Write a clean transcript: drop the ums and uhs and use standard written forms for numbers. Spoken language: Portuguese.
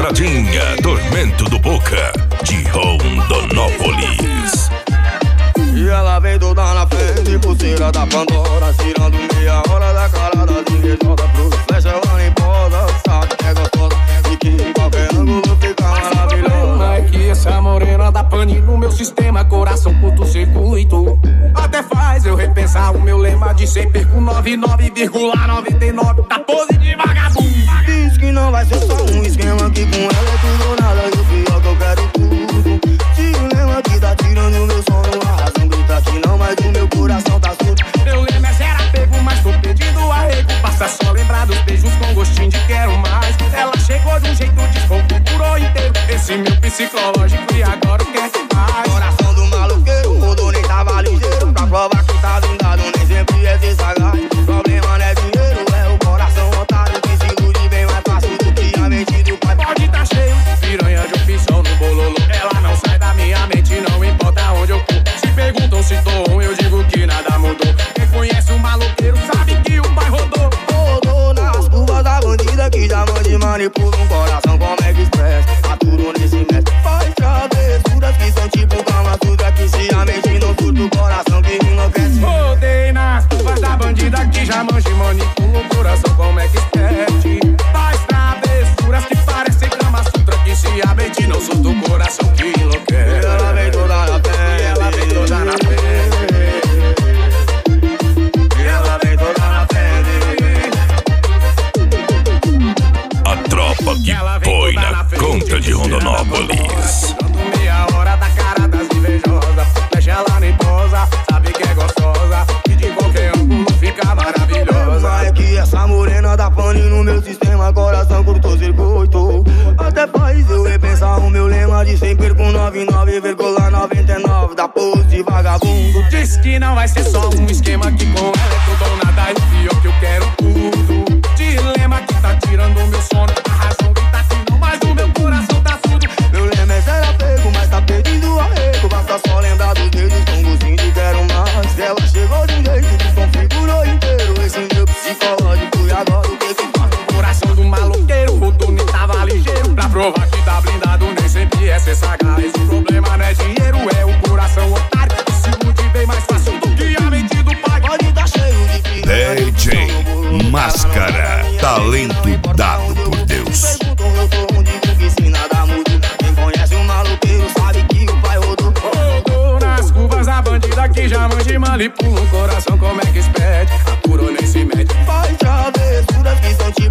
Estradinha, Tormento do Boca, de Rondonópolis. E ela vem toda na frente, pulseira da Pandora, tirando meia hora da cara das invejosas. Pro flecha ela nem posa, sabe que é gostosa e que em qualquer ângulo fica maravilhosa. É que essa morena dá pane no meu sistema, coração curto-circuito. Até faz eu repensar o meu lema de sempre perco 99,99. Tá pose de vagabundo. Diz que não vai ser só um esquema, que com ela é tudo ou nada, e o pior que eu quero tudo. Se o lema que tá tirando meu sono, a razão grita que não, mas o meu coração tá surdo. Meu lema é zero apego, mas tô pedindo arrego. Passa só lembrar dos beijos com gostinho de quero mais. Ela chegou de um jeito desconfigurou inteiro esse meu psicológico e agora o que é que faz? Coração do maloqueiro, rodou nem tava ligeiro. Pra provar que tá blindado, nem sempre é ser sagaz. Problema não é dinheiro, é o coração otário que se ilude bem mais fácil do que a mente do pai. Pode tá cheio de piranha de opção no bololô. Ela não sai da minha mente, não importa onde eu for. Se perguntam se tô ruim, eu digo que nada mudou. Quem conhece o maloqueiro sabe que o pai rodou. Rodou nas curvas da bandida que já mande manipula um coração como é que expressa. Aturo nesse mestre, faz travessuras que são tipo Kama Sutra, que se a mente não surta o coração que enlouquece. Rodei nas curvas da bandida que já mande manipula o coração como é que experte. Faz travessuras que parecem Kama Sutra, que se a mente não surta o coração que enlouquece. Ela vem toda na frente, ela vem toda na frente. ela vem toda na frente. A tropa que põe na conta de Rondonópolis. Dando meia hora da cara das invejosas. Fecha ela nem posa, sabe que é gostosa e de qualquer ângulo fica maravilhosa. É que essa morena dá pane no meu sistema, coração curto-circuito. Até faz eu repensar o meu lema de sempre perco 99,99. Da pose de vagabundo. Diz que não vai ser só um esquema, que com ela é tudo ou nada, e pior que eu quero tudo. Dilema que tá tirando o meu sono, a razão que tá que não, mas o meu coração tá surdo. Meu lema é zero apego, mas tá pedindo arrego. Basta só lembrar dos dedos com gostinho de quero mais. Ela chegou de um jeito, desconfigurou inteiro esse meu psicológico e agora o que que faz? O coração do maloqueiro rodou nem tava ligeiro. Pra provar que tá blindado nem sempre é ser sagaz. O problema não é dinheiro, é o coração otário que se ilude bem mais fácil do que a mente do pai. Pode tá cheio de piranha, DJ Máscara, talento dado por Deus. eu sou um digo que se nada muda. Quem conhece o maloqueiro sabe que o pai rodou. Rodou nas curvas da bandida que já mande manipula o coração como é que expede. Apurou nem se mete. Faz travessuras que são